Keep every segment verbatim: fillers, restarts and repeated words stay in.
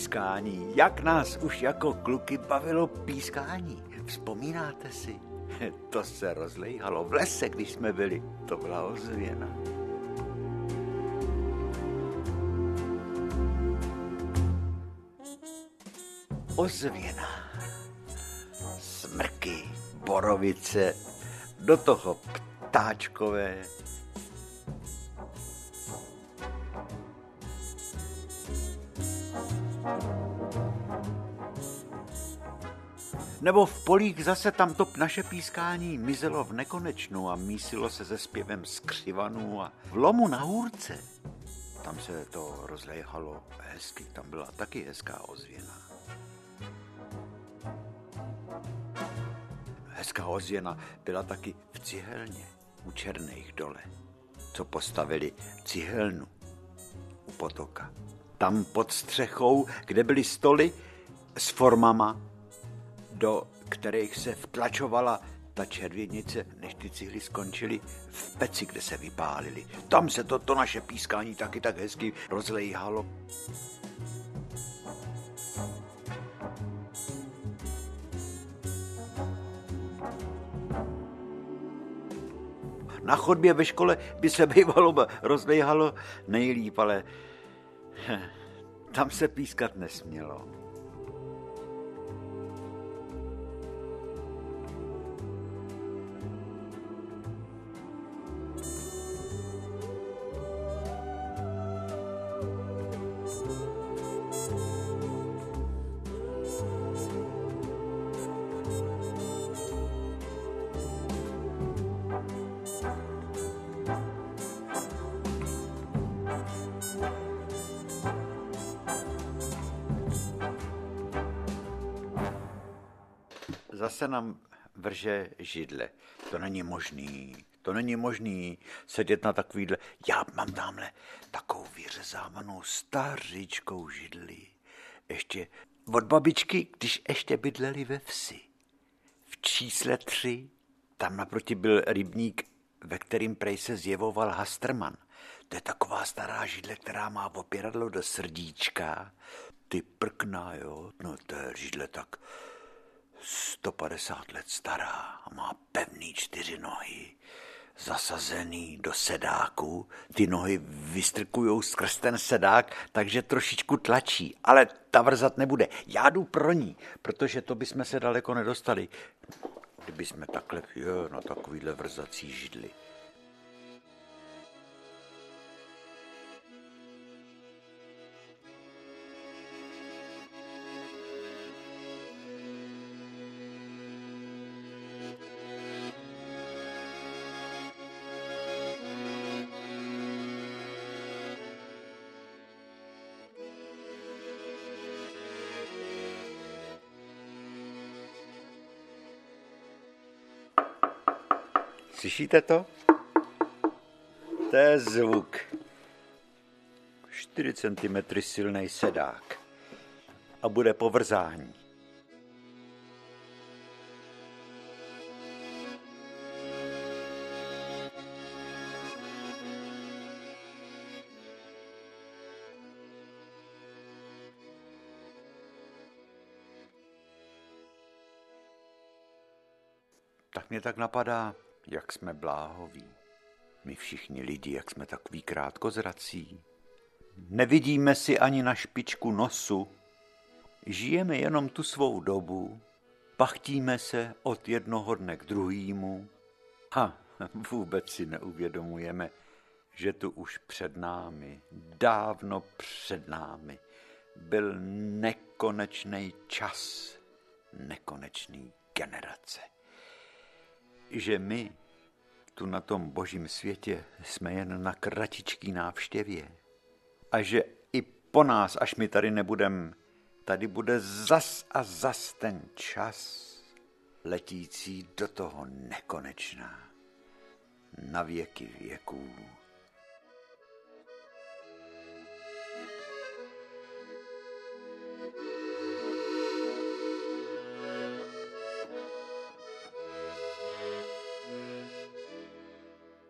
pískání. Jak nás už jako kluky bavilo pískání. Vzpomínáte si? To se rozlejhalo v lese, když jsme byli. To byla ozvěna. Ozvěna. Smrky, borovice, do toho ptáčkové. Nebo v polích zase tam to naše pískání mizelo v nekonečnu a mísilo se se zpěvem skřivanů a v lomu na hůrce. Tam se to rozléhalo hezky, tam byla taky hezká ozvěna. Hezká ozvěna byla taky v cihelně u Černých dole, co postavili cihelnu u potoka. Tam pod střechou, kde byly stoly s formama, do kterých se vtlačovala ta červěnice, než ty cihly skončily v peci, kde se vypálily. Tam se to, to naše pískání taky tak hezky rozlejhalo. Na chodbě ve škole by se bývalo rozlejhalo nejlíp, ale tam se pískat nesmělo. Zase nám vrže židle. To není možný. To není možný sedět na takovýhle. Já mám tamhle takovou vyřezávanou stařičkou židli. Ještě od babičky, když ještě bydleli ve vsi. V čísle tři tam naproti byl rybník, ve kterým prej se zjevoval Hastrman. To je taková stará židle, která má opěradlo do srdíčka. Ty prkná, jo. No to je židle tak sto padesát let stará a má pevný čtyři nohy, zasazený do sedáku. Ty nohy vystrkujou skrz ten sedák, takže trošičku tlačí, ale ta vrzat nebude. Já jdu pro ní, protože to bychom se daleko nedostali, kdyby jsme takhle, jo, na takovýhle vrzací židli. Slyšíte to? To je zvuk. čtyři centimetry silný sedák. A bude povrzání. Tak mě tak napadá, jak jsme bláhoví. My všichni lidi, jak jsme takový krátkozrací. Nevidíme si ani na špičku nosu. Žijeme jenom tu svou dobu. Pachtíme se od jednoho dne k druhému. A vůbec si neuvědomujeme, že tu už před námi, dávno před námi, byl nekonečný čas, nekonečný generace. Že my tu na tom božím světě jsme jen na kratičký návštěvě a že i po nás, až my tady nebudem, tady bude zas a zas ten čas letící do toho nekonečná, na věky věků.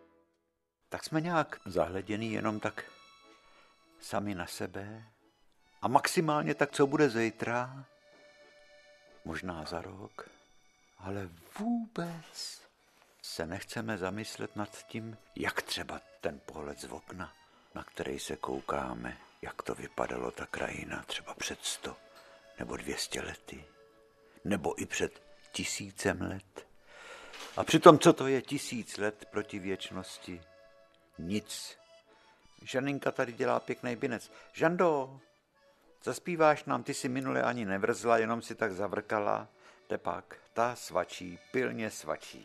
Tak jsme nějak zahleděný jenom tak sami na sebe A maximálně tak, co bude zítra? Možná za rok, ale vůbec se nechceme zamyslet nad tím, jak třeba ten pohled z okna, na který se koukáme, jak to vypadalo ta krajina třeba před sto nebo dvě stě lety, nebo i před tisícem let. A přitom, co to je tisíc let proti věčnosti? Nic. Žaninka tady dělá pěkný binec. Žando, zaspíváš nám, ty si minule ani nevrzla, jenom si tak zavrkala. Tepak, ta svačí, pilně svačí.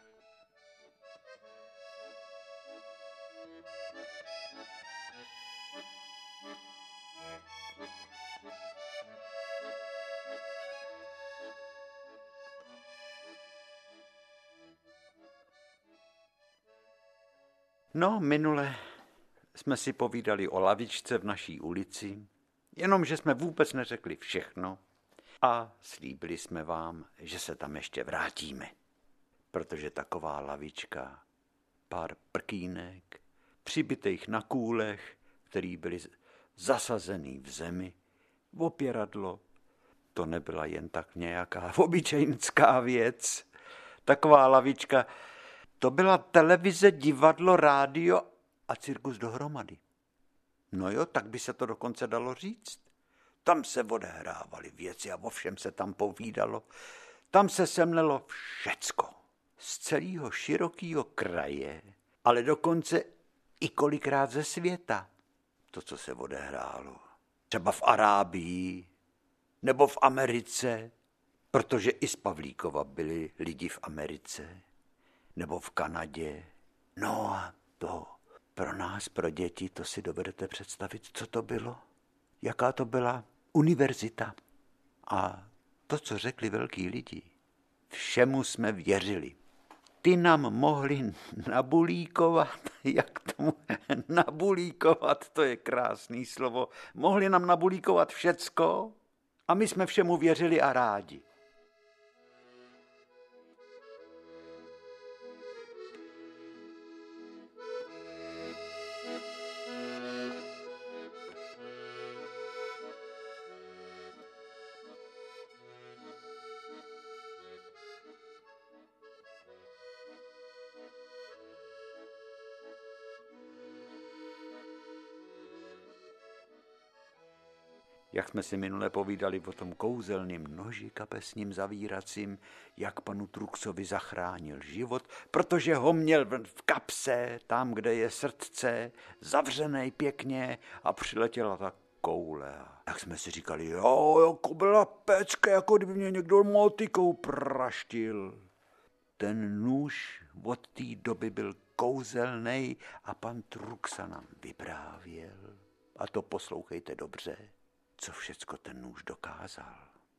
No, minule jsme si povídali o lavičce v naší ulici, jenomže jsme vůbec neřekli všechno a slíbili jsme vám, že se tam ještě vrátíme, protože taková lavička, pár prkínek, přibitých na kůlech, který byly zasazený v zemi, opěradlo, to nebyla jen tak nějaká obyčejnská věc. Taková lavička, to byla televize, divadlo, rádio a cirkus dohromady. No jo, tak by se to dokonce dalo říct. Tam se odehrávaly věci a o všem se tam povídalo. Tam se semlelo všecko. Z celého širokého kraje, ale dokonce i kolikrát ze světa. To, co se odehrálo. Třeba v Arábii nebo v Americe, protože i z Pavlíkova byli lidi v Americe. Nebo v Kanadě. No a to pro nás, pro děti, to si dovedete představit, co to bylo? Jaká to byla univerzita? A to, co řekli velký lidi, všemu jsme věřili. Ty nám mohli nabulíkovat, jak tomu nabulíkovat, to je krásný slovo, mohli nám nabulíkovat všecko a my jsme všemu věřili a rádi. Jak jsme si minule povídali o tom kouzelným noži kapesním zavíracím, jak panu Truxovi zachránil život, protože ho měl v kapse, tam, kde je srdce, zavřenej pěkně a přiletěla ta koule. Tak jsme si říkali, jo, jako byla pecka, jako kdyby mě někdo motikou praštil. Ten nůž od té doby byl kouzelnej a pan Truxa nám vyprávěl. A to poslouchejte dobře, co všecko ten nůž dokázal.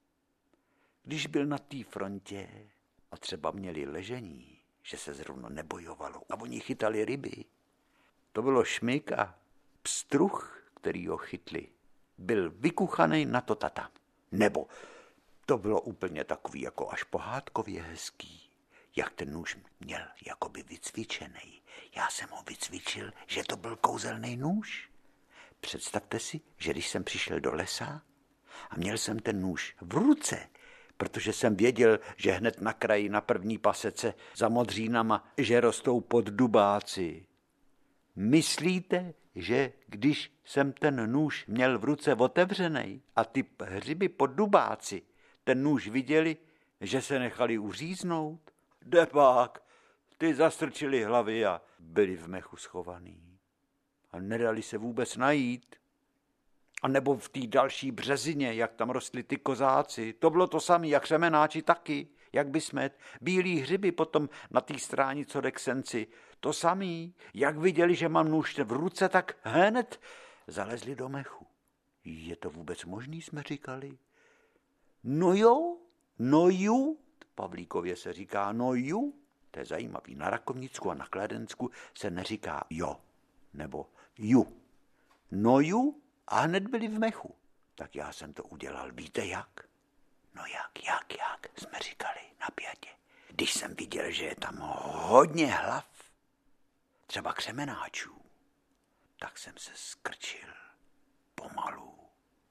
Když byl na té frontě a třeba měli ležení, že se zrovna nebojovalo a oni chytali ryby, to bylo šmyk a pstruh, který ho chytli, byl vykuchaný na to tata. Nebo to bylo úplně takový jako až pohádkově hezký, jak ten nůž měl jakoby vycvičený. Já jsem ho vycvičil, že to byl kouzelný nůž. Představte si, že když jsem přišel do lesa a měl jsem ten nůž v ruce, protože jsem věděl, že hned na kraji na první pasece za modřínama, že rostou poddubáci. Myslíte, že když jsem ten nůž měl v ruce otevřenej a ty hřiby poddubáci ten nůž viděli, že se nechali uříznout? Depák, ty zastrčili hlavy a byli v mechu schovaný. A nedali se vůbec najít. A nebo v té další březině, jak tam rostly ty kozáci. To bylo to samé, jak řemenáči taky, jak bysmet. Bílý hřiby potom na té stráni, co jde k senci. To samý, jak viděli, že mám nůž v ruce, tak hned zalezli do mechu. Je to vůbec možný, jsme říkali? No jo, no ju, Pavlíkově se říká no ju. To je zajímavý. Na Rakovnicku a na Kladensku se neříká jo, nebo ju. No ju a hned byli v mechu. Tak já jsem to udělal, víte jak? No jak, jak, jak, jsme říkali napjatě. Když jsem viděl, že je tam hodně hlav, třeba křemenáčů, tak jsem se skrčil pomalu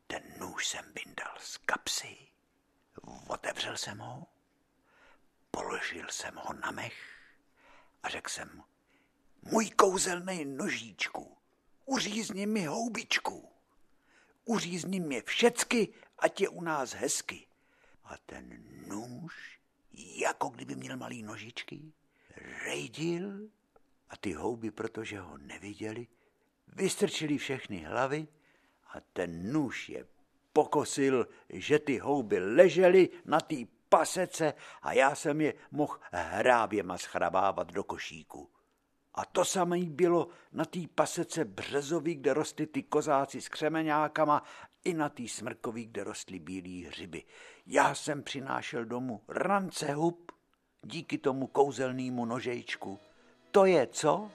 ten nůž jsem vyndal z kapsy, otevřel jsem ho, položil jsem ho na mech a řekl jsem mu, můj kouzelný nožíčku, uřízni mi houbičku, uřízni mě všecky, ať je u nás hezky. A ten nůž, jako kdyby měl malý nožičky, rejdil a ty houby, protože ho neviděli, vystrčili všechny hlavy a ten nůž je pokosil, že ty houby ležely na té pasece a já jsem je mohl hráběma schrabávat do košíku. A to samé bylo na té pasece březový, kde rostly ty kozáci s křemeňákama, i na té smrkový, kde rostly bílý hřiby. Já jsem přinášel domů rance hub díky tomu kouzelnému nožejčku. To je co?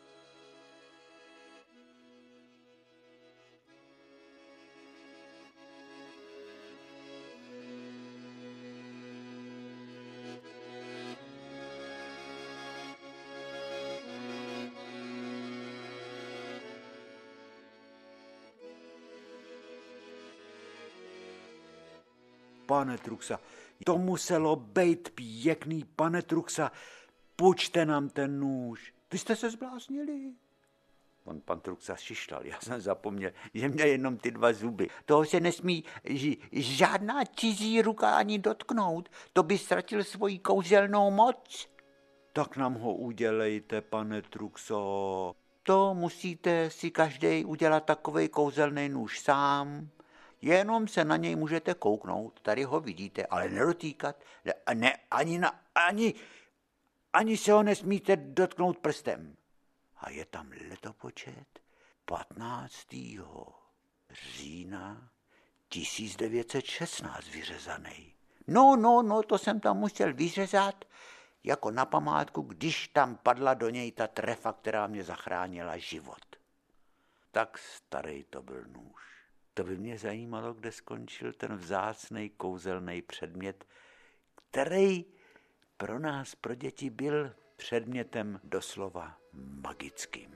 Pane Truxa, to muselo být pěkný, pane Truxa, půjčte nám ten nůž. Vy jste se zbláznili? On pan Truxa šišlal, já jsem zapomněl, že měl jenom ty dva zuby. Toho se nesmí ž, žádná cizí ruka ani dotknout, to by ztratil svoji kouzelnou moc. Tak nám ho udělejte, pane Truxo. To musíte si každej udělat takovej kouzelný nůž sám. Jenom se na něj můžete kouknout, tady ho vidíte, ale nedotýkat, ne, ne ani, na, ani, ani se ho nesmíte dotknout prstem. A je tam letopočet patnáctého října tisíc devět set šestnáct vyřezaný. No, no, no, to jsem tam musel vyřezat jako na památku, když tam padla do něj ta trefa, která mě zachránila život. Tak starý to byl nůž. To by mě zajímalo, kde skončil ten vzácnej kouzelný předmět, který pro nás, pro děti, byl předmětem doslova magickým.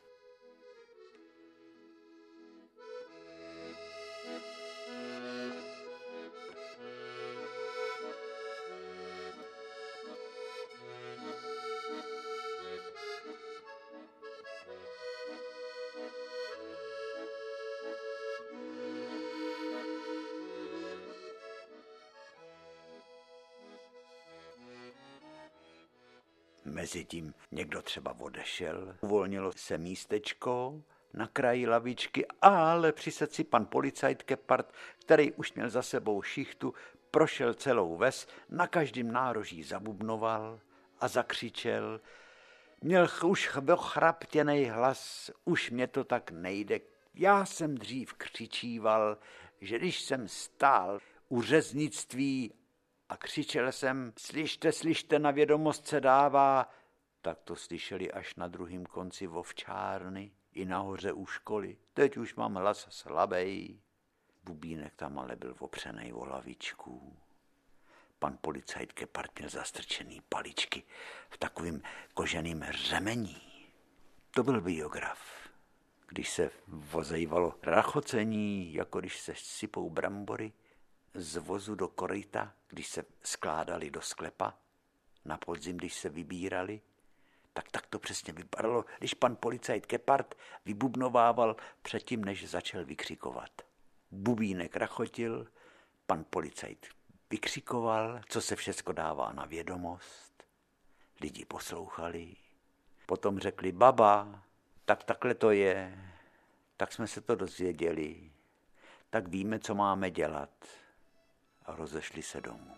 Mezitím někdo třeba odešel, uvolnilo se místečko na kraji lavičky, ale přisedl si pan policajt Kepard, který už měl za sebou šichtu, prošel celou ves, na každém nároží zabubnoval a zakřičel. Měl už ochraptěnej hlas, už mě to tak nejde. Já jsem dřív křičíval, že když jsem stál u řeznictví a křičel jsem, slyšte, slyšte, na vědomost se dává, tak to slyšeli až na druhém konci ovčárny i nahoře u školy. Teď už mám hlas slabej. Bubínek tam ale byl opřenej o lavičku. Pan policajt Kepard měl zastrčený paličky v takovým koženým řemení. To byl biograf. Když se vozejvalo rachocení, jako když se sypou brambory, z vozu do koryta, když se skládali do sklepa, na podzim, když se vybírali, tak tak to přesně vypadalo, když pan policajt Kepard vybubnovával předtím, než začal vykřikovat. Bubínek rachotil, pan policajt vykřikoval, co se všecko dává na vědomost. Lidi poslouchali, potom řekli baba, tak takhle to je, tak jsme se to dozvěděli, tak víme, co máme dělat. A rozešli se domů.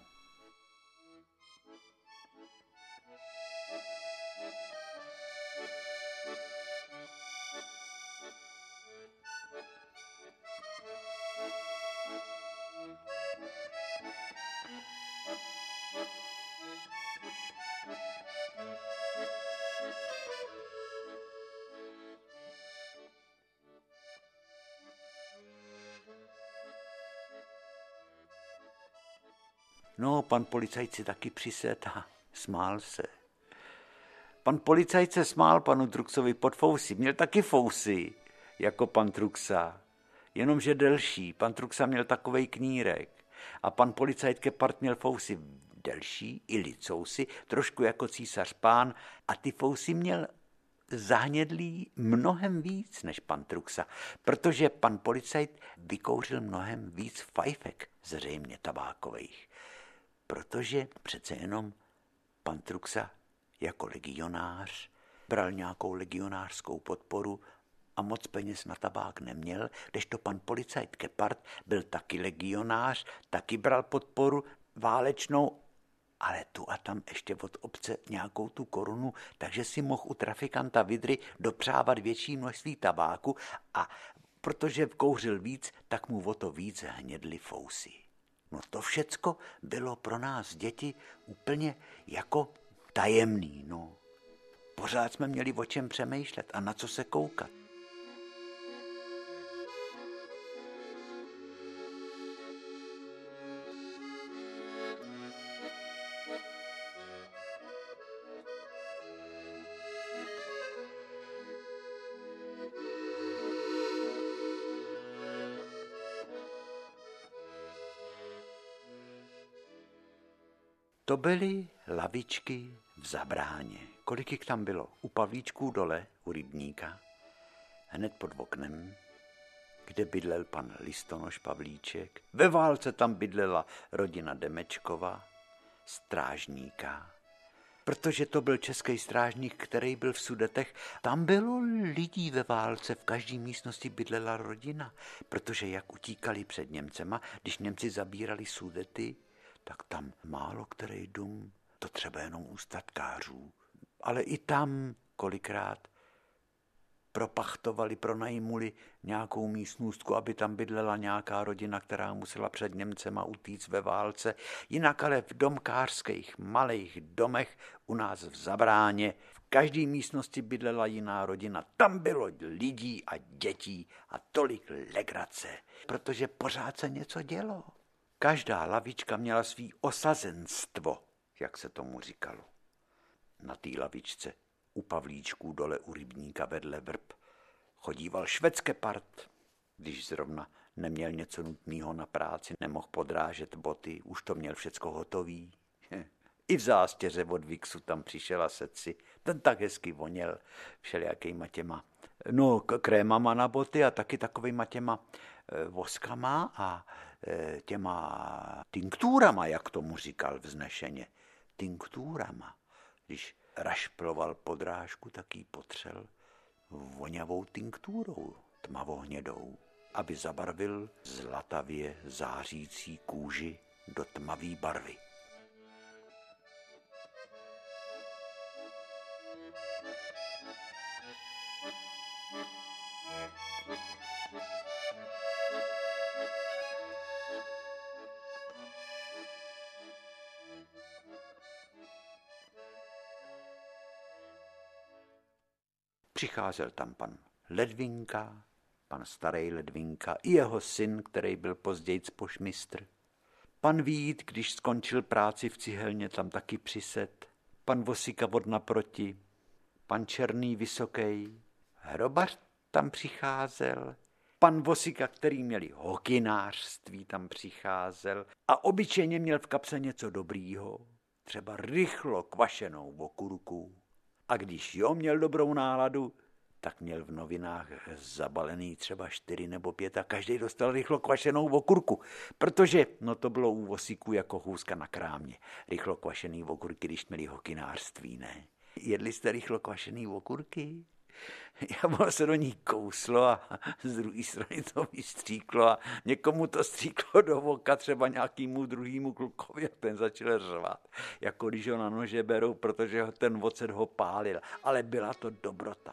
No, pan policajt si taky přisedl a smál se. Pan policajt se smál panu Truxovi pod fousy. Měl taky fousy, jako pan Truxa. jenomže delší. Pan Truxa měl takovej knírek a pan policajt Kepard měl fousy delší i licousy, trošku jako císař pán a ty fousy měl zahnědlý mnohem víc než pan Truxa, protože pan policajt vykouřil mnohem víc fajfek, zřejmě tabákových, protože přece jenom pan Truxa jako legionář bral nějakou legionářskou podporu a moc peněz na tabák neměl, kdežto pan policajt Kepard byl taky legionář, taky bral podporu válečnou, ale tu a tam ještě od obce nějakou tu korunu, takže si mohl u trafikanta Vydry dopřávat větší množství tabáku a protože kouřil víc, tak mu o to víc hnědly fousy. No to všecko bylo pro nás děti úplně jako tajemný, no. Pořád jsme měli o čem přemýšlet a na co se koukat. To byly lavičky v Zabráně. Kolik jich tam bylo? U Pavlíčků dole, u rybníka, hned pod oknem, kde bydlel pan Listonoš Pavlíček. Ve válce tam bydlela rodina Demečkova, strážníka, protože to byl český strážník, který byl v Sudetech. Tam bylo lidí ve válce, v každé místnosti bydlela rodina, protože jak utíkali před Němcema, když Němci zabírali Sudety, tak tam málo který dům, to třeba jenom u statkářů, ale i tam kolikrát propachtovali, pronajmuli nějakou místnůstku, aby tam bydlela nějaká rodina, která musela před Němcema utíct ve válce. Jinak ale v domkářských malých domech u nás v Zabráně v každé místnosti bydlela jiná rodina. Tam bylo lidí a dětí a tolik legrace, protože pořád se něco dělo. Každá lavička měla svý osazenstvo, jak se tomu říkalo. Na té lavičce u Pavlíčků dole u rybníka vedle vrb chodíval švédský part, když zrovna neměl něco nutného na práci, nemohl podrážet boty, už to měl všecko hotový. I v zástěře od Vixu tam přišel a set si, ten tak hezky voněl všelijakýma těma, no krémama na boty a taky takovejma těma e, voskama a e, těma tinktúrama, jak tomu říkal vznešeně. Tinktúrama. Když rašploval podrážku, tak ji potřel voňavou tinktúrou, tmavohnědou, aby zabarvil zlatavě zářící kůži do tmavé barvy. Přicházel tam pan Ledvinka, pan starý Ledvinka i jeho syn, který byl později pošmistr. Pan Vít, když skončil práci v cihelně, tam taky přised. Pan Vosika od naproti, pan Černý Vysoký, hrobař tam přicházel. Pan Vosika, který měli hokynářství, tam přicházel a obyčejně měl v kapse něco dobrýho, třeba rychlo kvašenou okurku. A když jo měl dobrou náladu, tak měl v novinách zabalený třeba čtyři nebo pět a každý dostal rychlo kvašenou okurku, protože no to bylo u Vosíků jako hůzka na krámě. Rychlo kvašený okurky, když měli hokynářství, ne? Jedli jste rychlo kvašený okurky? Já se do ní kouslo a z druhé strany to vystříklo a někomu to stříklo do voka, třeba nějakému druhému klukovi a ten začal řvat, jako když ho na nože berou, protože ten ocet ho pálil, ale byla to dobrota.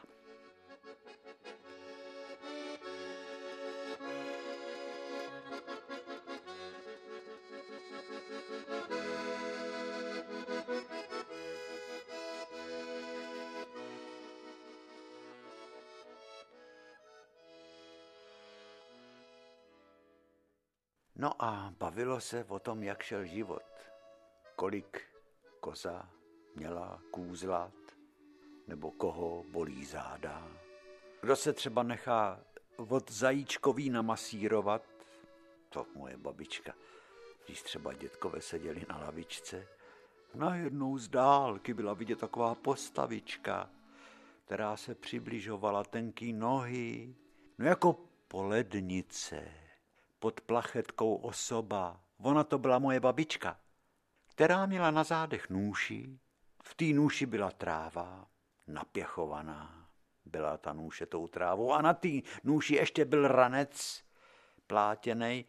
No a bavilo se o tom, jak šel život, kolik koza měla kůzlat, nebo koho bolí záda. Kdo se třeba nechá od zajíčkový namasírovat, to moje babička, když třeba dětkové seděli na lavičce, najednou z dálky byla vidět taková postavička, která se přibližovala, tenký nohy, no jako polednice, pod plachetkou osoba. Ona to byla moje babička, která měla na zádech nůši, v té nůši byla tráva, napěchovaná, byla ta nůše tou trávou a na té nůši ještě byl ranec plátěnej,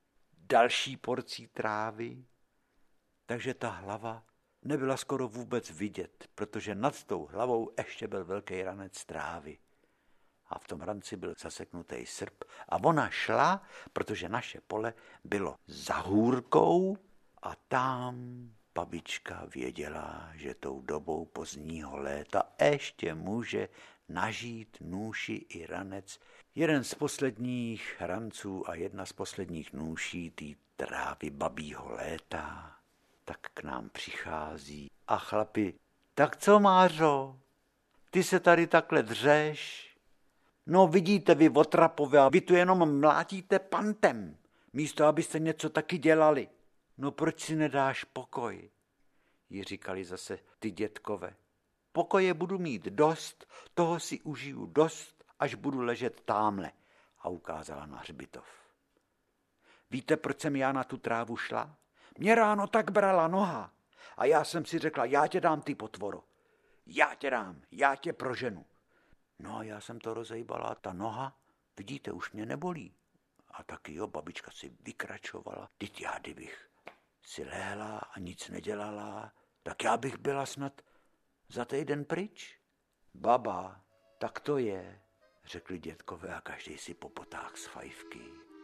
další porcí trávy, takže ta hlava nebyla skoro vůbec vidět, protože nad tou hlavou ještě byl velký ranec trávy. A v tom ranci byl zaseknutý srp a ona šla, protože naše pole bylo za hůrkou a tam babička věděla, že tou dobou pozdního léta ještě může nažít nůši i ranec. Jeden z posledních ranců a jedna z posledních nůší té trávy babího léta, tak k nám přichází. A chlapi, tak co, Mářo, ty se tady takhle dřeš? No vidíte vy, otrapové, vy tu jenom mlátíte pantem, místo abyste něco taky dělali. No proč si nedáš pokoj? Jí říkali zase ty dětkové. Pokoje budu mít dost, toho si užiju dost, až budu ležet támhle. A ukázala na hřbitov. Víte, proč jsem já na tu trávu šla? Mě ráno tak brala noha. A já jsem si řekla, já tě dám, ty potvoro. Já tě dám, já tě proženu. No a já jsem to rozejbala, ta noha, vidíte, už mě nebolí. A taky jo, babička si vykračovala. Teď já, kdybych si lehla a nic nedělala, tak já bych byla snad za týden pryč. Baba, tak to je, řekli dětkové a každý si popotáhl z fajfky.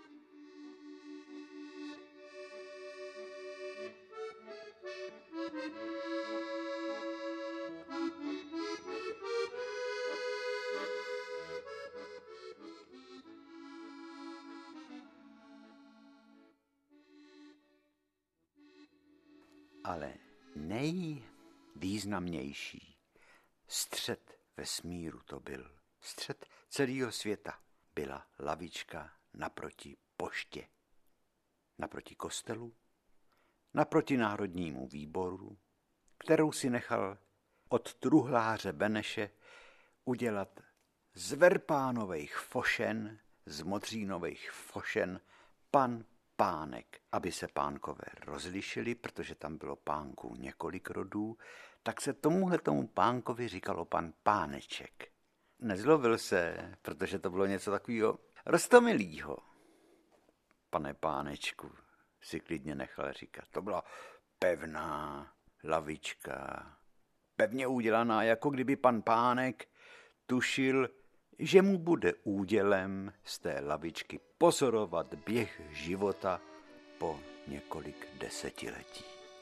Ale nejvýznamnější střed vesmíru to byl. Střed celého světa byla lavička naproti poště, naproti kostelu, naproti Národnímu výboru, kterou si nechal od truhláře Beneše udělat z verpánových fošen, z modřínových fošen pan Pánek. Aby se pánkové rozlišili, protože tam bylo pánků několik rodů, tak se tomuhle tomu pánkovi říkalo pan Páneček. Nezlovil se, protože to bylo něco takového roztomilýho. Pane Pánečku, si klidně nechal říkat. To byla pevná lavička, pevně udělaná, jako kdyby pan Pánek tušil, že mu bude údělem z té lavičky pozorovat běh života po několik desetiletí.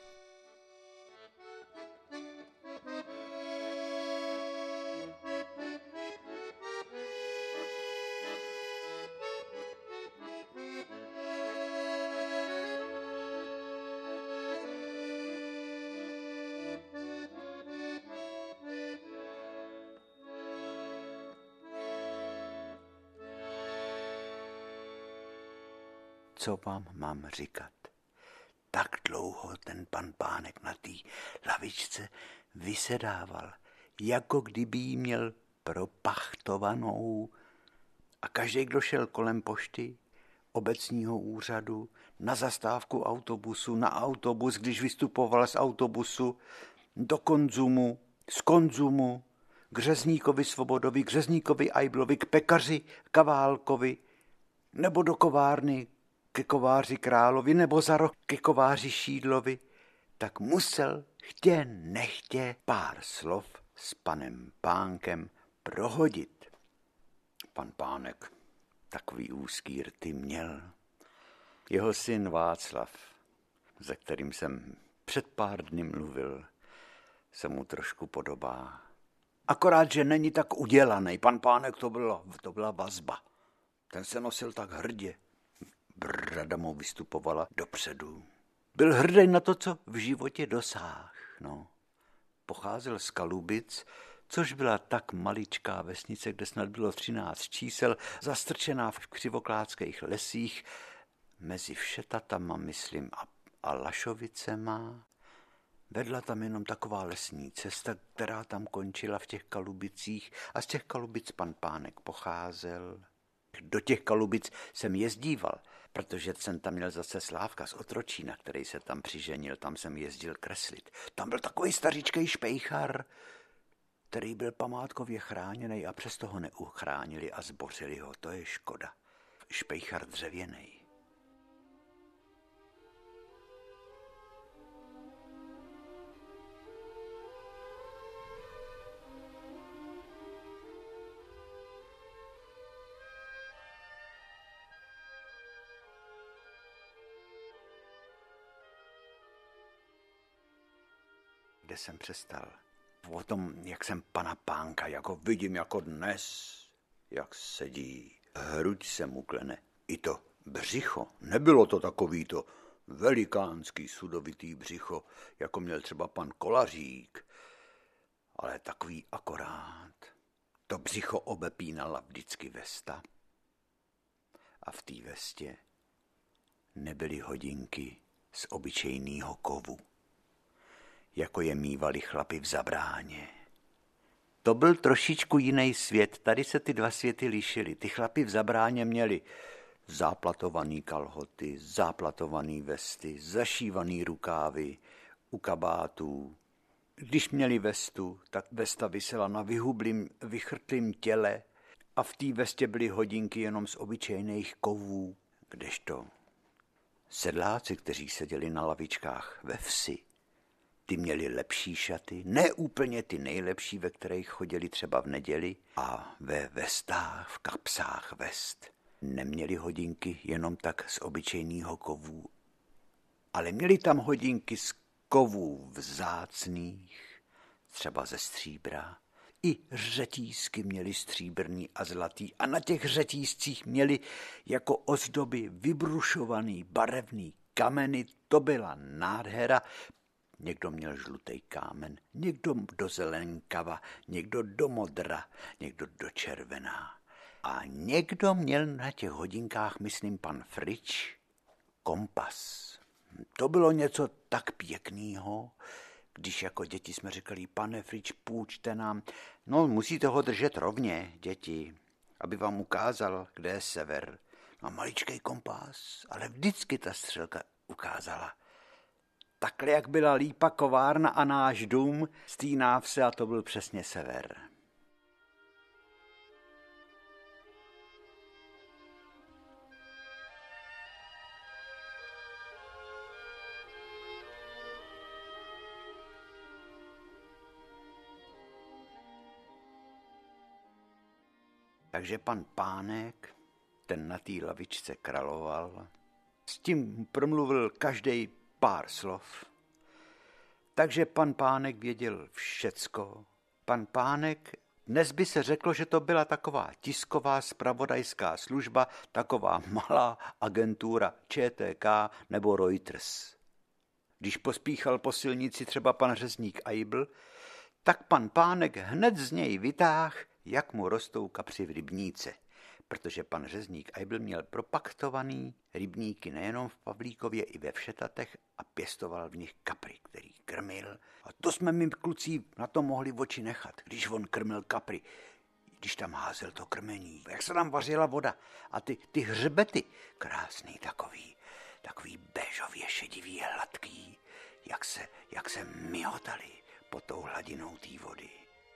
Co vám mám říkat? Tak dlouho ten pan Pánek na té lavičce vysedával, jako kdyby jí měl propachtovanou. A každý, kdo šel kolem pošty, obecního úřadu, na zastávku autobusu, na autobus, když vystupoval z autobusu, do konzumu, z konzumu, k řezníkovi Svobodovi, k řezníkovi Ajblovi, k pekaři Kaválkovi, nebo do kovárny, ke kováři Královi, nebo za roh ke kováři Šídlovi, tak musel chtě nechtě pár slov s panem Pánkem prohodit. Pan Pánek takový úzký rty měl. Jeho syn Václav, se kterým jsem před pár dny mluvil, se mu trošku podobá. Akorát, že není tak udělaný. Pan Pánek to byla, to byla vazba. Ten se nosil tak hrdě. Brada mu vystupovala dopředu. Byl hrdý na to, co v životě dosáhl. No. Pocházel z Kalubic, což byla tak maličká vesnice, kde snad bylo třináct čísel, zastrčená v křivoklátských lesích, mezi Všetatama, myslím, a, a Lašovicema. Vedla tam jenom taková lesní cesta, která tam končila v těch Kalubicích a z těch Kalubic pan Pánek pocházel. Do těch Kalubic jsem jezdíval, protože jsem tam měl zase Slávka z Otročína, který se tam přiženil, tam jsem jezdil kreslit. Tam byl takový staříčkej špejchar, který byl památkově chráněný a přesto ho neuchránili a zbořili ho, to je škoda. Špejchar dřevěnej. Kde jsem přestal? O tom, jak jsem pana Pánka, jako vidím jako dnes, jak sedí. Hruď se mu klene. I to břicho. Nebylo to takový to velikánský sudovitý břicho, jako měl třeba pan Kolařík, ale takový akorát. To břicho obepínala vždycky vesta. A v té vestě nebyly hodinky z obyčejného kovu, jako je mívali chlapi v Zabráně. To byl trošičku jiný svět, tady se ty dva světy lišily. Ty chlapi v Zabráně měli záplatovaný kalhoty, záplatovaný vesty, zašívaný rukávy u kabátů. Když měli vestu, tak vesta visela na vyhublým, vychrtlým těle a v té vestě byly hodinky jenom z obyčejných kovů, kdežto sedláci, kteří seděli na lavičkách ve vsi, ty měli lepší šaty, ne úplně ty nejlepší, ve kterých chodili třeba v neděli, a ve vestách, v kapsách vest neměli hodinky jenom tak z obyčejného kovů, ale měli tam hodinky z kovů vzácných, třeba ze stříbra. I řetízky měli stříbrný a zlatý a na těch řetízcích měli jako ozdoby vybrušovaný barevný kameny, to byla nádhera. Někdo měl žlutý kámen, někdo do zelenkava, někdo do modra, někdo do červená. A někdo měl na těch hodinkách, myslím pan Frič, kompas. To bylo něco tak pěkného, když jako děti jsme říkali, pane Frič, půjčte nám. No, musíte ho držet rovně, děti, aby vám ukázal, kde je sever. No, maličkej kompas, ale vždycky ta střelka ukázala. Takhle, jak byla lípa kovárna a náš dům, z té návse, a to byl přesně sever. Takže pan Pánek, ten na té lavičce kraloval, s tím promluvil každej pár slov. Takže pan Pánek věděl všecko. Pan Pánek, dnes by se řeklo, že to byla taková tisková zpravodajská služba, taková malá agentura Č T K nebo Reuters. Když pospíchal po silnici třeba pan řezník Eibl, tak pan Pánek hned z něj vytáhl, jak mu rostou kapři v rybníce, protože pan řezník Eibl měl propaktovaný rybníky nejenom v Pavlíkově, i ve Všetatech a pěstoval v nich kapry, který krmil. A to jsme my kluci na to mohli oči nechat, když on krmil kapry, když tam házel to krmení, jak se tam vařila voda a ty, ty hřbety, krásný takový, takový béžově šedivý, hladký, jak se, jak se myhotali pod tou hladinou té vody.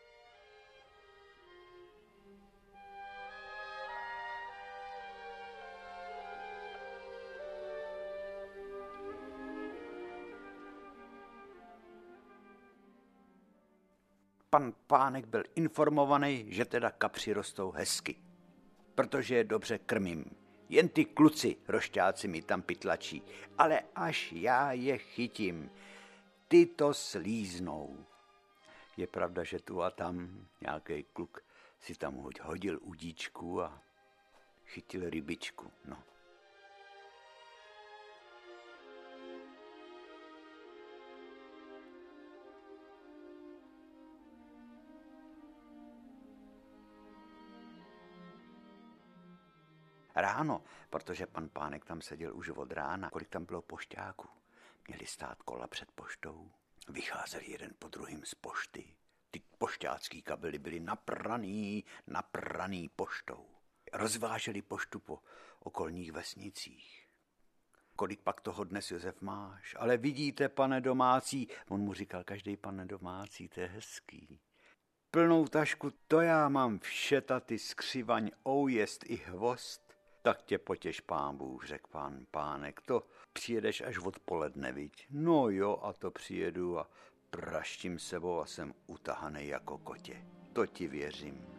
Pan Pánek byl informovaný, že teda kapři rostou hezky, protože je dobře krmím. Jen ty kluci rošťáci mi tam pytlačí, ale až já je chytím, ty to slíznou. Je pravda, že tu a tam nějaký kluk si tam hodil udíčku a chytil rybičku, no. ráno, protože pan Pánek tam seděl už od rána. Kolik tam bylo pošťáků? Měli stát kola před poštou. Vycházeli jeden po druhým z pošty. Ty pošťácký kabely byly napraný, napraný poštou. Rozváželi poštu po okolních vesnicích. Kolik pak toho dnes, Josef, máš? Ale vidíte, pane domácí, on mu říkal každý pane domácí, to je hezký. Plnou tašku, to já mám všetaty, skřivaň, oujezd i hvost. Tak tě potěš, pán Bůh, řekl pán Pánek, to přijedeš až odpoledne, viď? No jo, a to přijedu a praštím sebou a jsem utahanej jako kotě. To ti věřím.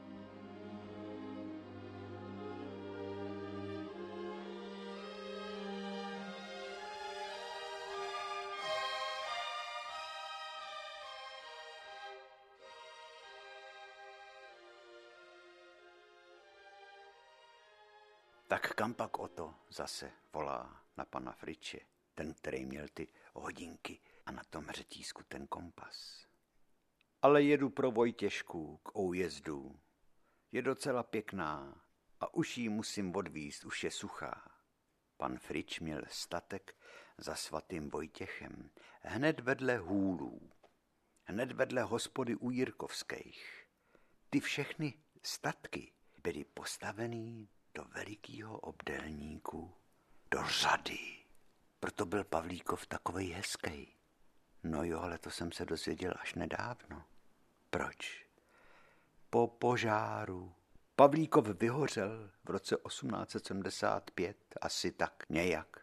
Tak kam pak Oto zase volá na pana Friče, ten, který měl ty hodinky a na tom řetízku ten kompas. Ale jedu pro Vojtěšku k Oujezdu. Je docela pěkná a už ji musím odvízt, už je suchá. Pan Frič měl statek za svatým Vojtěchem, hned vedle hůlů, hned vedle hospody u Jirkovských. Ty všechny statky byly postavený do velikýho obdélníku, do řady. Proto byl Pavlíkov takovej hezký. No jo, ale to jsem se dozvěděl až nedávno. Proč? Po požáru. Pavlíkov vyhořel v roce osmnáct set sedmdesát pět, asi tak nějak.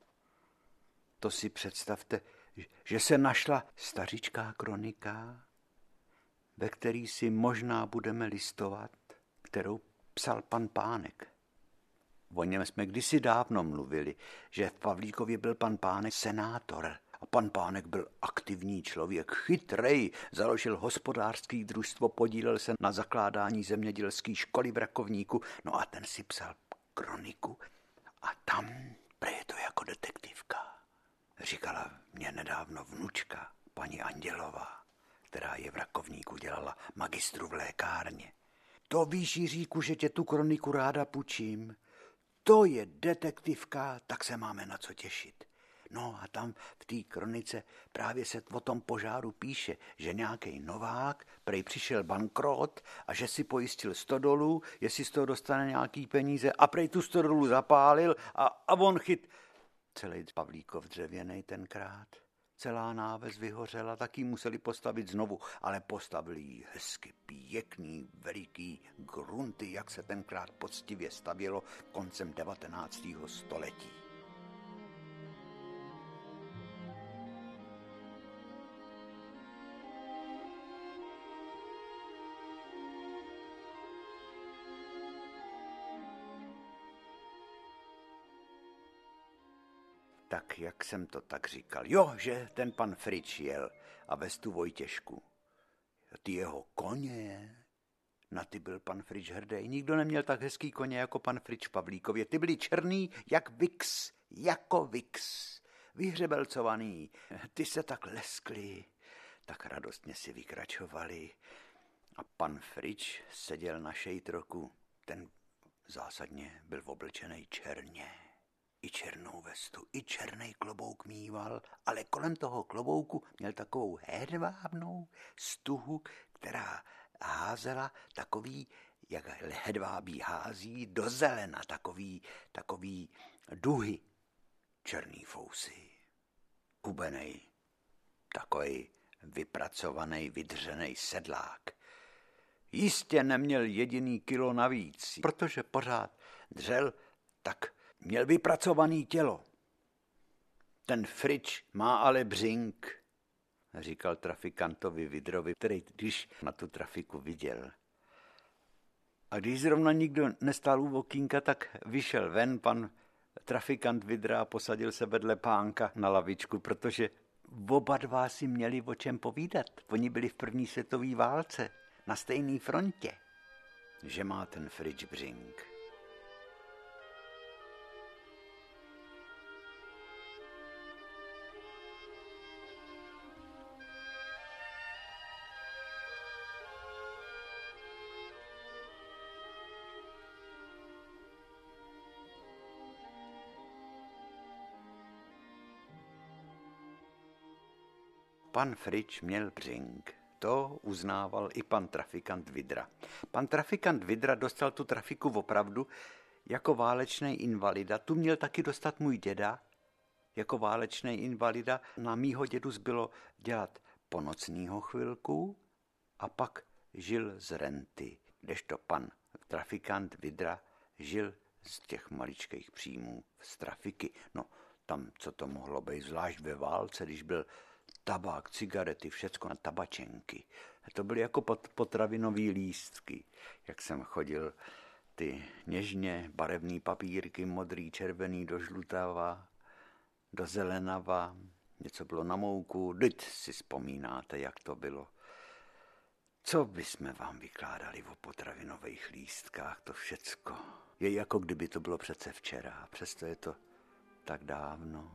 To si představte, že se našla stařičká kronika, ve který si možná budeme listovat, kterou psal pan Pánek. O něm jsme kdysi dávno mluvili, že v Pavlíkově byl pan Pánek senátor a pan Pánek byl aktivní člověk, chytrej, založil hospodářský družstvo, podílel se na zakládání zemědělské školy v Rakovníku, no a ten si psal kroniku a tam je to jako detektivka. Říkala mě nedávno vnučka, paní Andělová, která je v Rakovníku, dělala magistru v lékárně. To víš, Jiříku, že tě tu kroniku ráda půjčím. To je detektivka, tak se máme na co těšit. No a tam v té kronice právě se o tom požáru píše, že nějaký Novák prej přišel bankrot a že si pojistil stodolu, jestli z toho dostane nějaký peníze a prej tu stodolu zapálil a, a on chyt. Celý Pavlíkov dřevěnej tenkrát. Celá náves vyhořela, taky museli postavit znovu, ale postavili ji hezky, pěkný, veliký grunty, jak se tenkrát poctivě stavělo koncem devatenáctého století. Tak jak jsem to tak říkal, jo, že ten pan Frič jel a vez tu Vojtěšku. Ty jeho koně, na ty byl pan Frič hrdý. Nikdo neměl tak hezký koně jako pan Frič v Pavlíkově. Ty byly černý jak vix, jako vix, vyhřebelcovaný. Ty se tak leskly, tak radostně si vykračovali. A pan Frič seděl na šejtroku, ten zásadně byl oblečený černě. I černou vestu, i černý klobouk mýval, ale kolem toho klobouku měl takovou hedvábnou stuhu, která házela takový, jak hedvábí hází, do zelena, takový, takový duhy. Černý fousy, hubenej, takový vypracovaný, vydřený sedlák. Jistě neměl jediný kilo navíc, protože pořád dřel, tak měl vypracovaný tělo. Ten Frič má ale břink, říkal trafikantovi Vidrovi, který když na tu trafiku viděl. A když zrovna nikdo nestál u okýnka, tak vyšel ven pan trafikant Vidra a posadil se vedle Pánka na lavičku, protože oba dva si měli o čem povídat. Oni byli v první světové válce na stejné frontě. Že má ten Frič břink. Pan Frič měl břink. To uznával i pan trafikant Vidra. Pan trafikant Vidra dostal tu trafiku opravdu jako válečný invalida. Tu měl taky dostat můj děda jako válečný invalida. Na mýho dědu zbylo dělat ponocnýho chvilku a pak žil z renty, kdežto pan trafikant Vidra žil z těch maličkých příjmů z trafiky. No, tam, co to mohlo být, zvlášť ve válce, když byl tabák, cigarety, všecko na tabačenky. To byly jako potravinový lístky, jak jsem chodil, ty něžně barevný papírky, modrý, červený, do žlutava, do zelenava, něco bylo na mouku, teď si vzpomínáte, jak to bylo. Co bychom vám vykládali o potravinových lístkách, to všecko. Je jako kdyby to bylo přece včera, přesto je to tak dávno.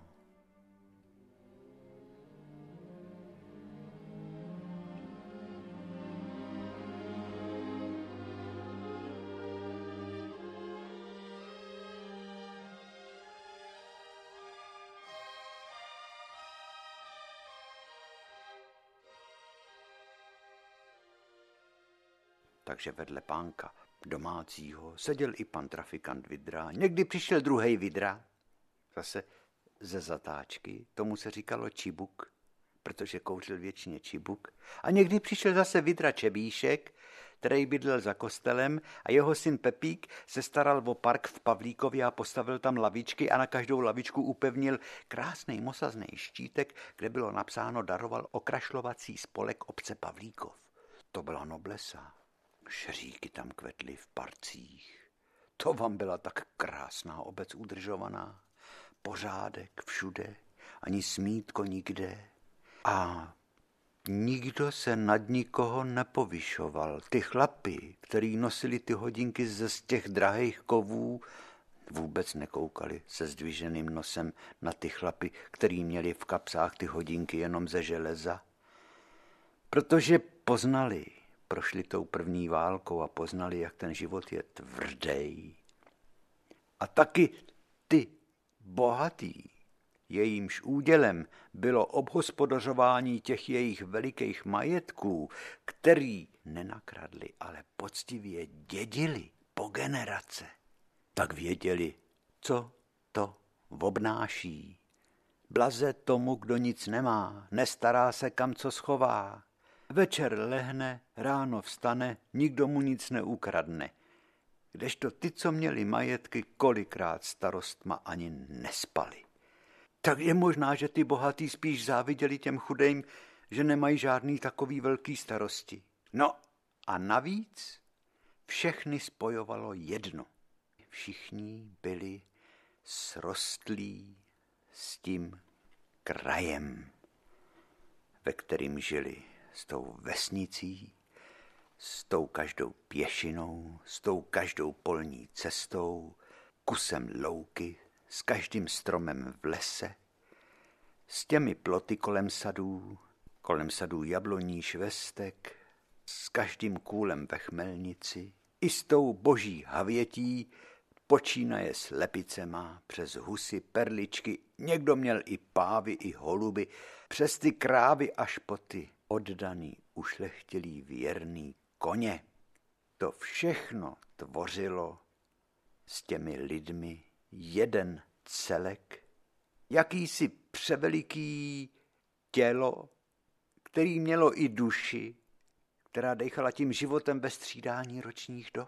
Takže vedle pánka domácího seděl i pan trafikant Vidra. Někdy přišel druhej Vidra, zase ze zatáčky, tomu se říkalo čibuk, protože kouřil většině čibuk. A někdy přišel zase Vidra Čebíšek, který bydlel za kostelem a jeho syn Pepík se staral o park v Pavlíkově a postavil tam lavičky a na každou lavičku upevnil krásný mosazný štítek, kde bylo napsáno daroval okrašlovací spolek obce Pavlíkov. To byla noblesa. Šeříky tam kvetly v parcích. To vám byla tak krásná obec udržovaná. Pořádek všude, ani smítko nikde. A nikdo se nad nikoho nepovyšoval. Ty chlapi, který nosili ty hodinky ze těch drahých kovů, vůbec nekoukali se zdviženým nosem na ty chlapy, který měli v kapsách ty hodinky jenom ze železa. Protože poznali, prošli tou první válkou a poznali, jak ten život je tvrdý. A taky ty bohatý, jejímž údělem bylo obhospodařování těch jejich velikých majetků, který nenakradli, ale poctivě dědili po generace, tak věděli, co to obnáší. Blaze tomu, kdo nic nemá, nestará se, kam co schová. Večer lehne, ráno vstane, nikdo mu nic neukradne. Kdežto ty, co měli majetky, kolikrát starostma ani nespali. Tak je možná, že ty bohatý spíš záviděli těm chudým, že nemají žádný takový velký starosti. No a navíc všechny spojovalo jedno. Všichni byli srostlí s tím krajem, ve kterým žili, s tou vesnicí, s tou každou pěšinou, s tou každou polní cestou, kusem louky, s každým stromem v lese, s těmi ploty kolem sadů, kolem sadů jabloní, švestek, s každým kůlem ve chmelnici, i s tou boží havětí, počínaje s lepicema, přes husy, perličky, někdo měl i pávy, i holuby, přes ty krávy až po ty oddaný, ušlechtilý, věrný koně. To všechno tvořilo s těmi lidmi jeden celek, jakýsi převeliký tělo, který mělo i duši, která dechala tím životem ve střídání ročních dob.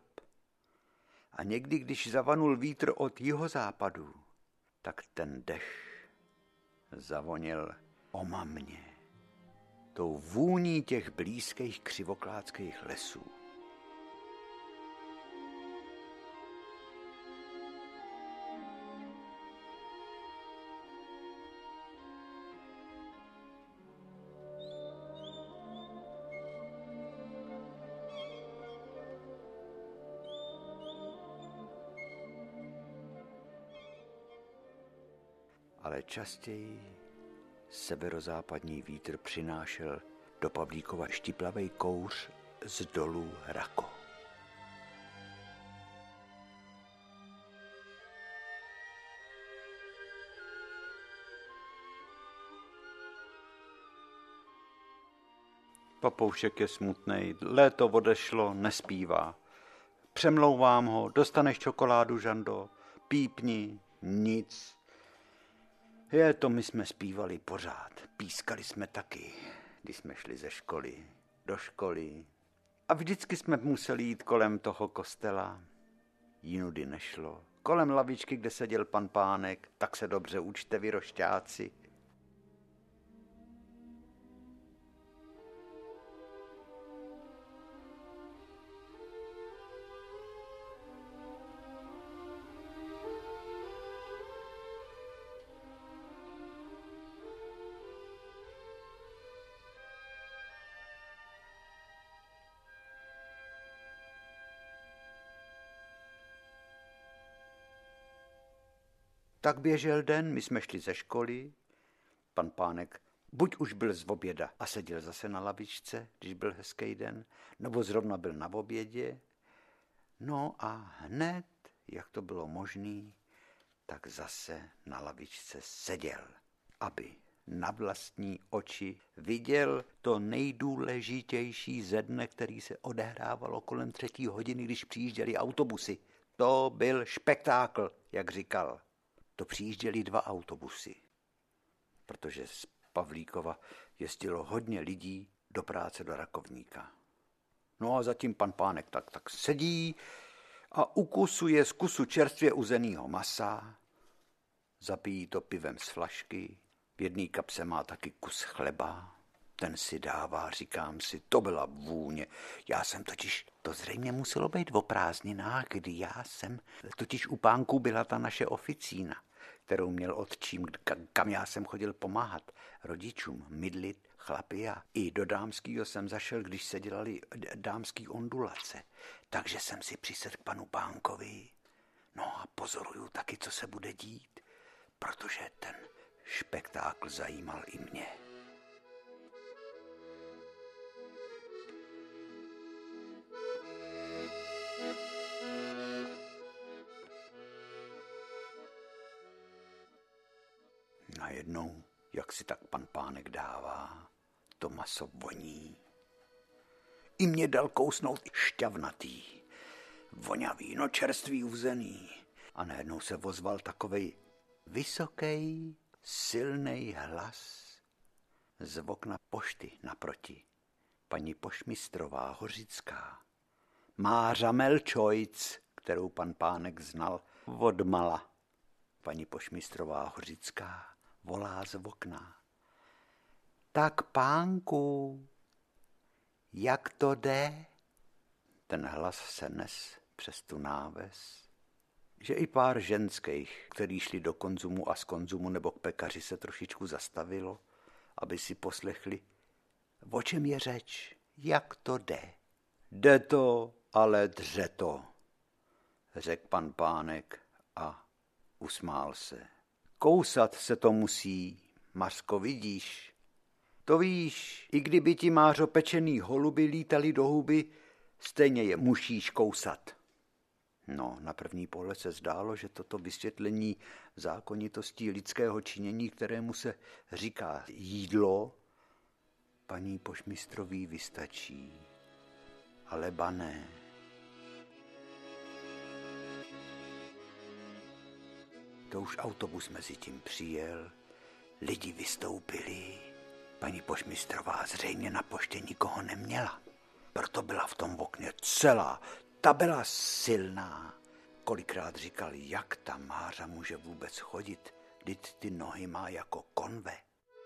A někdy, když zavanul vítr od jihozápadu, tak ten dech zavonil omamně, tou vůní těch blízkých křivoklátských lesů. Ale častěji severozápadní vítr přinášel do Pavlíkova štiplavej kouř z dolů Rako. Papoušek je smutnej, léto odešlo, nespívá. Přemlouvám ho, dostaneš čokoládu, Žando, pípni, nic. Je to, my jsme zpívali pořád, pískali jsme taky, když jsme šli ze školy do školy. A vždycky jsme museli jít kolem toho kostela, jinudy nešlo. Kolem lavičky, kde seděl pan Pánek, tak se dobře učte vy rošťáci. Tak běžel den, my jsme šli ze školy, pan Pánek buď už byl z oběda a seděl zase na lavičce, když byl hezký den, nebo zrovna byl na obědě. No a hned, jak to bylo možný, tak zase na lavičce seděl, aby na vlastní oči viděl to nejdůležitější ze dne, který se odehrávalo kolem třetí hodiny, když přijížděli autobusy. To byl špektákl, jak říkal. To přijížděli dva autobusy, protože z Pavlíkova jezdilo hodně lidí do práce do Rakovníka. No a zatím pan Pánek tak, tak sedí a ukusuje z kusu čerstvě uzenýho masa, zapíjí to pivem z flašky, v jedné kapse má taky kus chleba, ten si dává, říkám si, to byla vůně. Já jsem totiž, to zřejmě muselo být o prázdninách, kdy já jsem, totiž u Pánků byla ta naše oficína, kterou měl otčím, kam já jsem chodil pomáhat rodičům, mydlit chlapy a i do dámskýho jsem zašel, když se dělali dámský ondulace. Takže jsem si přisedl k panu Pánkovi, no a pozoruju taky, co se bude dít, protože ten špektákl zajímal i mě. Najednou, jak si tak pan Pánek dává, to maso voní. I mě dal kousnout šťavnatý, vonavý, no čerstvý uzený. A najednou se ozval takovej vysoký, silný hlas z okna pošty naproti. Paní poštmistrová Hořická, Mářa Melčojc, kterou pan Pánek znal odmala. Paní poštmistrová Hořická volá z okna. Tak, Pánku, jak to jde? Ten hlas se nes přes tu náves, že i pár ženských, který šli do konzumu a z konzumu nebo k pekaři, se trošičku zastavilo, aby si poslechli, o čem je řeč, jak to jde. Jde to, ale dře to, řekl pan Pánek a usmál se. Kousat se to musí, Mařko, vidíš? To víš, i kdyby ti, Mářo, pečený holuby lítali do huby, stejně je musíš kousat. No, na první pohled se zdálo, že toto vysvětlení zákonitostí lidského činění, kterému se říká jídlo, paní poštmistrový vystačí. Ale ba ne. To už autobus mezi tím přijel, lidi vystoupili, paní poštmistrová zřejmě na poště nikoho neměla, proto byla v tom okně celá, ta byla silná. Kolikrát říkal, jak ta Mářa může vůbec chodit, vždyť ty nohy má jako konve.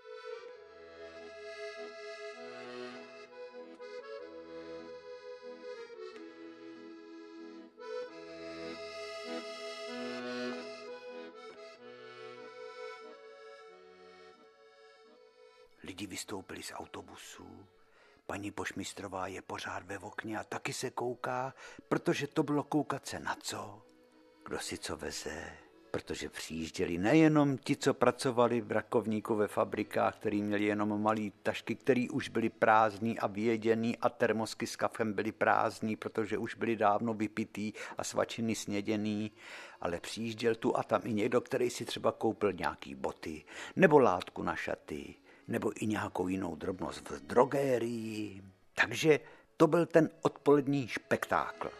Lidi vystoupili z autobusu, paní poštmistrová je pořád ve okně a taky se kouká, protože to bylo koukat se na co, kdo si co veze, protože přijížděli nejenom ti, co pracovali v Rakovníku ve fabrikách, který měli jenom malý tašky, který už byli prázdní a věděný a termosky s kafem byly prázdní, protože už byli dávno vypitý a svačiny sněděný, ale přijížděl tu a tam i někdo, který si třeba koupil nějaký boty nebo látku na šaty, nebo i nějakou jinou drobnost v drogérii. Takže to byl ten odpolední spektákl.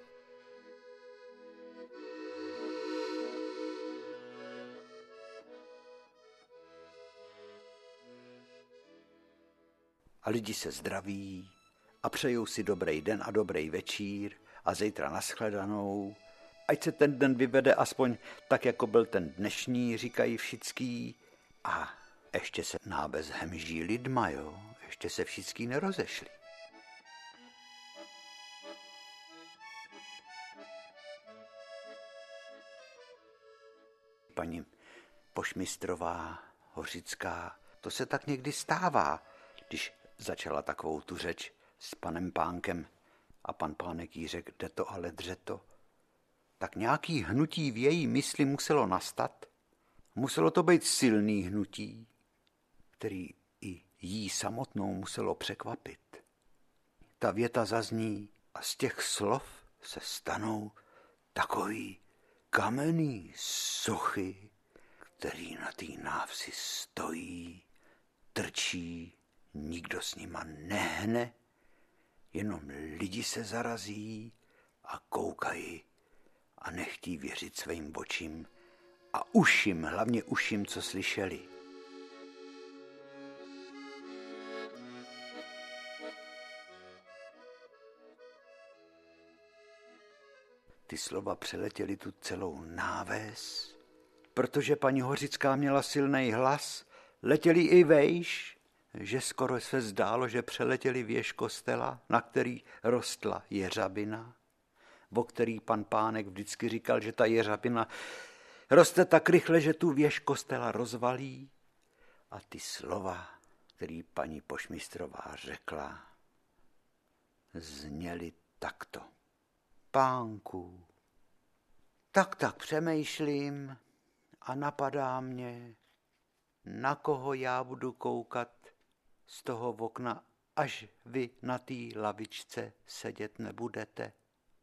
A lidi se zdraví a přejou si dobrý den a dobrý večír a zítra nashledanou. Ať se ten den vyvede aspoň tak, jako byl ten dnešní, říkají všichni. A ještě se nábez hemží lidma, jo? Ještě se všichni nerozešli. Paní pošmistrová, Hořická, to se tak někdy stává, když začala takovou tu řeč s panem Pánkem a pan Pánek jí řekl, jde to ale dře to. Tak nějaký hnutí v její mysli muselo nastat. Muselo to být silný hnutí, který i jí samotnou muselo překvapit. Ta věta zazní a z těch slov se stanou takový kamenný sochy, který na té návsi stojí, trčí, nikdo s nima nehne, jenom lidi se zarazí a koukají a nechtí věřit svým očím a uším, hlavně uším, co slyšeli. Ty slova přeletěly tu celou náves, protože paní Hořická měla silný hlas, letěli i vejš, že skoro se zdálo, že přeletěli věž kostela, na který rostla jeřabina, o který pan Pánek vždycky říkal, že ta jeřabina roste tak rychle, že tu věž kostela rozvalí. A ty slova, který paní pošmistrová řekla, zněly takto. Pánku, tak tak přemýšlím a napadá mě, na koho já budu koukat z toho okna, až vy na té lavičce sedět nebudete.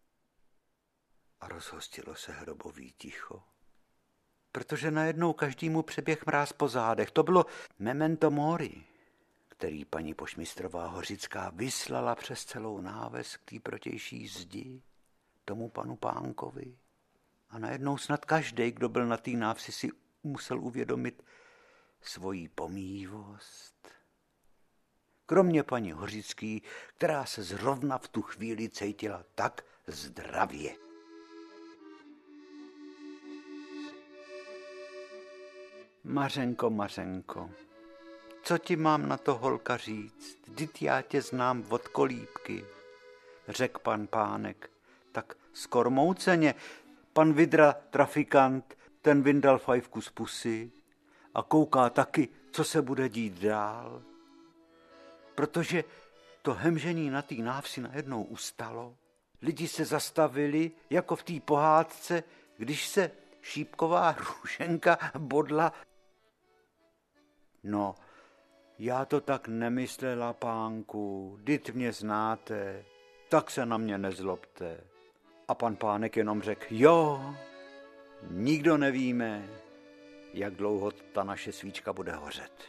A rozhostilo se hrobový ticho, protože najednou každému přeběh mráz po zádech. To bylo memento mori, který paní pošmistrová Hořická vyslala přes celou náves k té protější zdi, tomu panu Pánkovi. A najednou snad každý, kdo byl na té návsi, si musel uvědomit svoji pomývost. Kromě paní Hořický, která se zrovna v tu chvíli cítila tak zdravě. Mařenko, Mařenko, co ti mám na to, holka, říct? Vždyť já tě znám od kolíbky, řekl pan Pánek. Tak skormouceně, pan Vidra, trafikant, ten vyndal fajfku z pusy a kouká taky, co se bude dít dál. Protože to hemžení na té návsi najednou ustalo. Lidi se zastavili, jako v té pohádce, když se šípková růženka bodla. No, já to tak nemyslela, Pánku, vždyť mě znáte, tak se na mě nezlobte. A pan Pánek jenom řekl, jo, nikdo nevíme, jak dlouho ta naše svíčka bude hořet.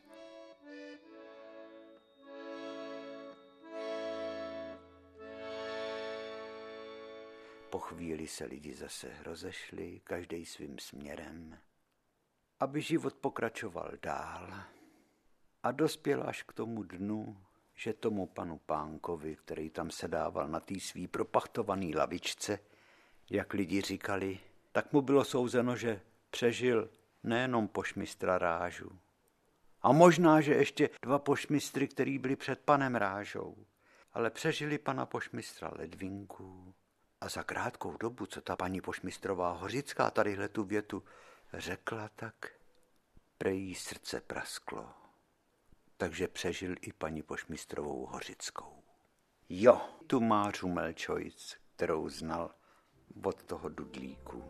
Po chvíli se lidi zase rozešli, každý svým směrem, aby život pokračoval dál a dospěl až k tomu dnu, že tomu panu Pánkovi, který tam sedával na té svý propachtovaný lavičce, jak lidi říkali, tak mu bylo souzeno, že přežil nejenom pošmistra Rážu. A možná, že ještě dva pošmistry, který byli před panem Rážou, ale přežili pana pošmistra Ledvinku. A za krátkou dobu, co ta paní pošmistrová Hořická tadyhle tu větu řekla, tak prej jí srdce prasklo. Takže přežil i paní pošmistrovou Hořickou. Jo, tu Mářu Melčojc, kterou znal od toho dudlíku.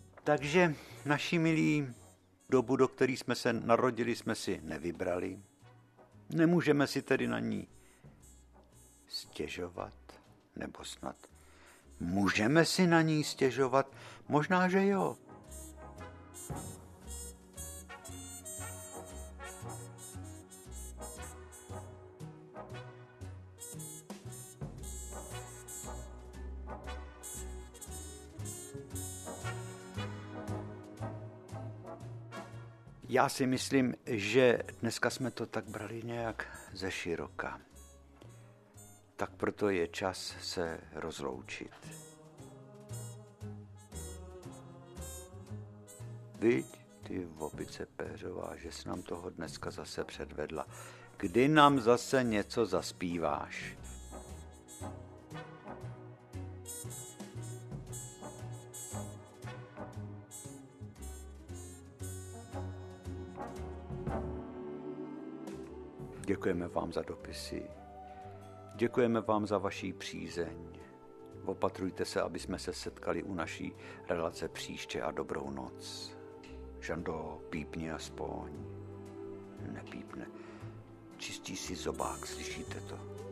Takže, naši milí, dobu, do které jsme se narodili, jsme si nevybrali. Nemůžeme si tedy na ní stěžovat, nebo snad můžeme si na ní stěžovat? Možná, že jo. Já si myslím, že dneska jsme to tak brali nějak ze široka. Tak proto je čas se rozloučit. Viď, ty opice péřová, že jsi nám toho dneska zase předvedla. Kdy nám zase něco zaspíváš? Děkujeme vám za dopisy. Děkujeme vám za vaši přízeň. Opatrujte se, aby jsme se setkali u naší relace příště a dobrou noc. Žando, pípni aspoň. Nepípne. Čistí si zobák, slyšíte to?